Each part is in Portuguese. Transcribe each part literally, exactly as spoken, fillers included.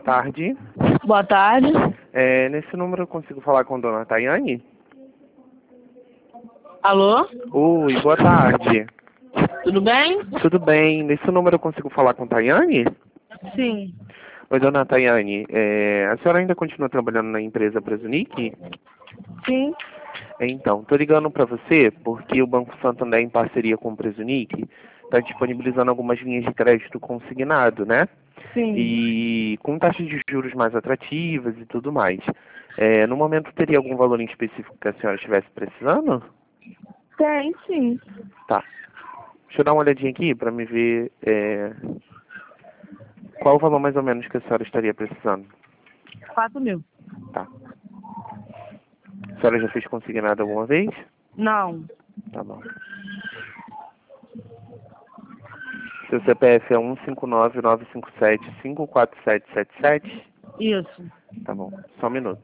tarde. Boa tarde. É, nesse número eu consigo falar com a dona Tayane? Alô? Oi, boa tarde. Tudo bem? Tudo bem. Nesse número eu consigo falar com a Tayane? Sim. Oi, dona Tayane. É, a senhora ainda continua trabalhando na empresa Presunic? Sim. Então, tô ligando para você porque o Banco Santander, em parceria com o Presunic, está disponibilizando algumas linhas de crédito consignado, né? Sim. E com taxas de juros mais atrativas e tudo mais. É, no momento, teria algum valor em específico que a senhora estivesse precisando? Tem, sim. Tá. Deixa eu dar uma olhadinha aqui para me ver é, qual o valor mais ou menos que a senhora estaria precisando. Quatro mil. Tá. A senhora já fez consignado alguma vez? Não. Tá bom. Seu C P F é um cinco nove nove cinco sete cinco quatro sete sete sete? Isso. Tá bom. Só um minuto.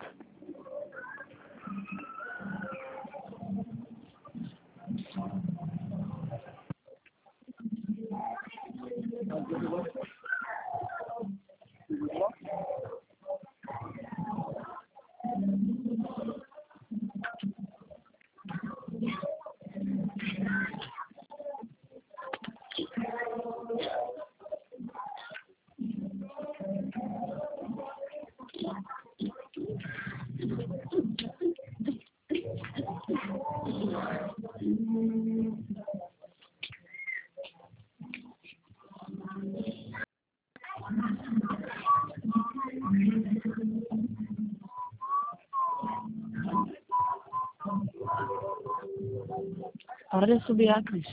Para de subir a Cris.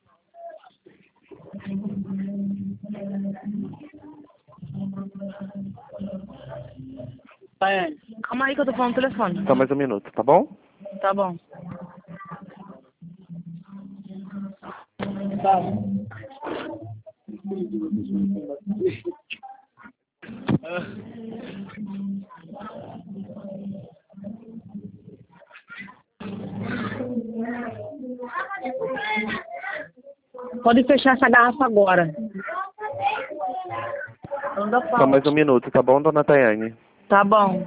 É. Calma aí que eu tô falando no telefone. Só mais um minuto, tá bom? Tá bom. Tá. Pode fechar essa garrafa agora. Não dá Só pau. mais um minuto, tá bom, dona Tayane? Tá bom.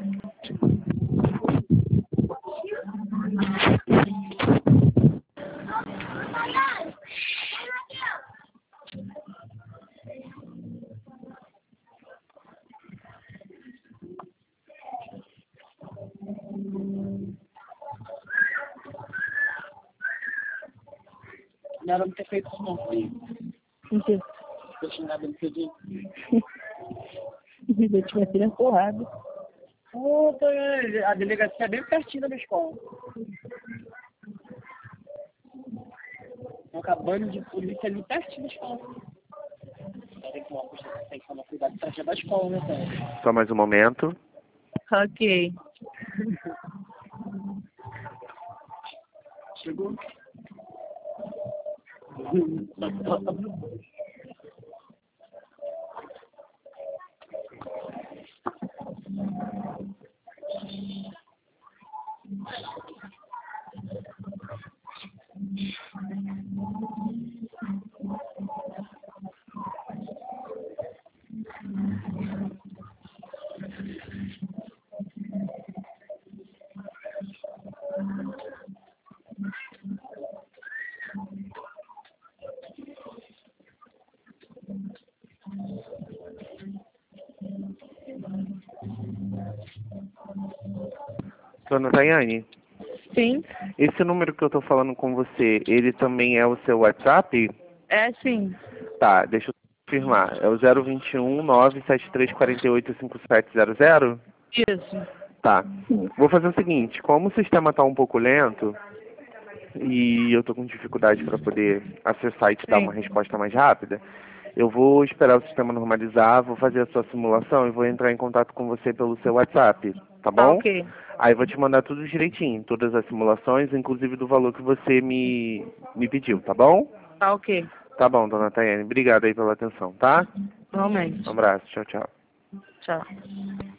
Não era não ter feito isso não. Não sei. Eu tinha nada no pedido. Eu tinha filha empurrada. Puta, a delegacia é bem pertinho da minha escola. Tem um cabane de polícia ali pertinho da escola. Tem que tomar, tem que tomar cuidado pertinho da escola, né, cara? Só mais um momento. Ok. Chegou. Dona Tayane, Sim. esse número que eu tô falando com você, ele também é o seu WhatsApp? É sim. Tá, deixa eu confirmar. É o zero vinte e um nove sete três quatro oito cinco sete zero zero? Isso. Tá. Vou fazer o seguinte, como o sistema tá um pouco lento e eu tô com dificuldade para poder acessar e te dar Sim. uma resposta mais rápida, eu vou esperar o sistema normalizar, vou fazer a sua simulação e vou entrar em contato com você pelo seu WhatsApp, tá Tá bom? ok. Aí vou te mandar tudo direitinho, todas as simulações, inclusive do valor que você me, me pediu, tá bom? Tá ok. Tá bom, dona Tayane. Obrigado aí pela atenção, tá? Um Realmente. abraço. Tchau, tchau. Tchau.